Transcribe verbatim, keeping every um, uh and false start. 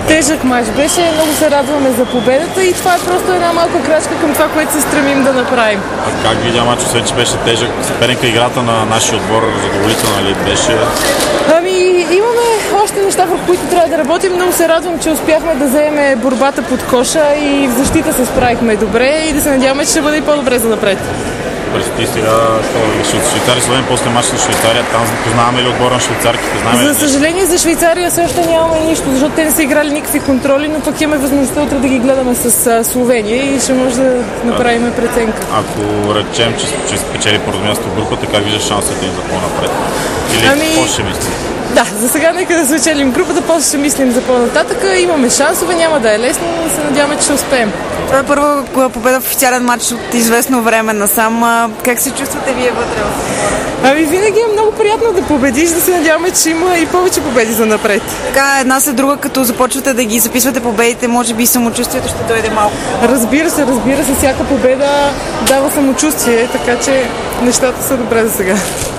Тежък мач беше, много се радваме за победата и това е просто една малка крачка към това, което се стремим да направим. А как видя мач, освен че беше тежък, съперника играта на нашия отбор задоволителна ли беше? Ами имаме още неща, върху които трябва да работим. Много се радвам, че успяхме да вземем борбата под коша и в защита се справихме добре и да се надяваме, че ще бъде и по-добре за напред. Предстои сега Швейцария, Словения, после матча с Швейцария. Там познаваме ли отбора на швейцарките? Знаем за съжаление за Швейцария все още нямаме нищо, защото те не са играли никакви контроли, но пък имаме възможността утре да ги гледаме с Словения и ще може да направим преценка. Ако речем, че, че спечели първо място в групата, как виждаш шансите им за по-напред? Или ами... какво ще мислиш? Да, за сега нека да спечелим групата, после ще мислим за по-нататък. Имаме шансове, няма да е лесно, но се надяваме, че ще успеем. Това е първа победа в официален матч от известно време насам. Как се чувствате вие вътре? Ами винаги е много приятно да победиш, да се надяваме, че има и повече победи за напред. Така, една след друга, като започвате да ги записвате победите, може би самочувствието ще дойде малко. Разбира се, разбира се, всяка победа дава самочувствие, така че нещата са добре за сега.